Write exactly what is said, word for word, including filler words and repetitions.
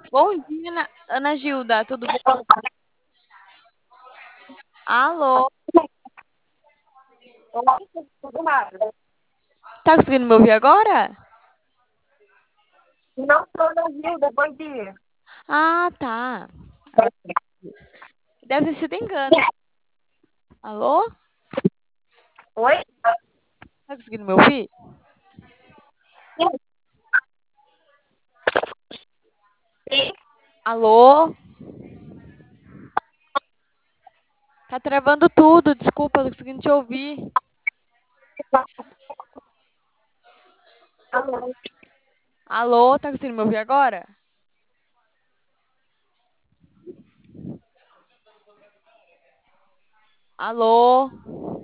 Bom dia, Ana Ana Gilda, tudo bom? Alô, tá conseguindo me ouvir agora? Não estou na Gilda, bom dia. Ah, tá. Agora deve ter sido engano. Alô? Oi? Tá conseguindo me ouvir? Sim. Alô? Tá travando tudo, desculpa, eu tô conseguindo te ouvir. Alô, tá conseguindo me ouvir agora? Alô?